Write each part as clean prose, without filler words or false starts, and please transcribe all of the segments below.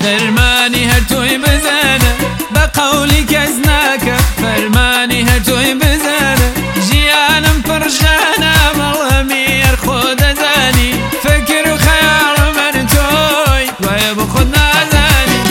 درمانی هر توی بزنه به قولی کس نکه فرمانی هر توی بزنه جیانم پرشانه مڵەمی هەر خۆ دەزانی فکر و خەیاڵ من تۆی وایە بۆ خۆت نازانی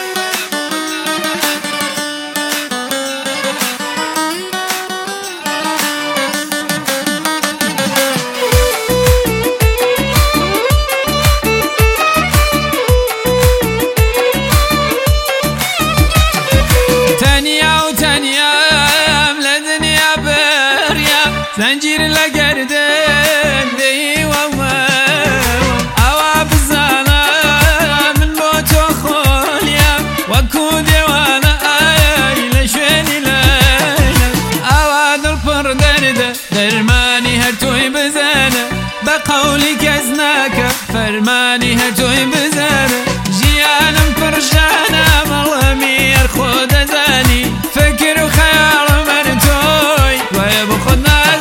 زنجیر لگردن دی و ئەوا بزانە من بۆ تۆ خۆلیم وەکو دێوانە ئای لە شوێنی لەیلە ئەوا دڵ پڕ دەردە دەرمانی هەر تۆی بزانە بە قەولی کەس ناکە فەرمانی هەر تۆی بزانە ژیانم پڕشانە مەڵەمی هەر خۆ دەزانی فکر و خەیاڵ من تۆی وایە بۆ خۆت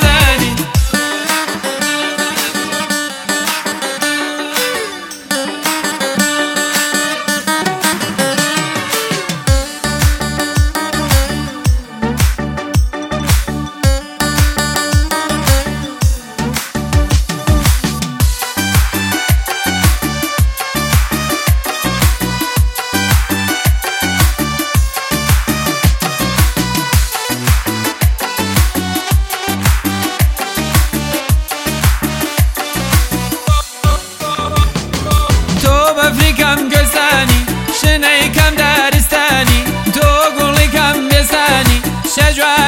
ئەفریکام گەستانی شنەی کەم دارستانی تۆ گوڵی کەم بێسانی شەجوار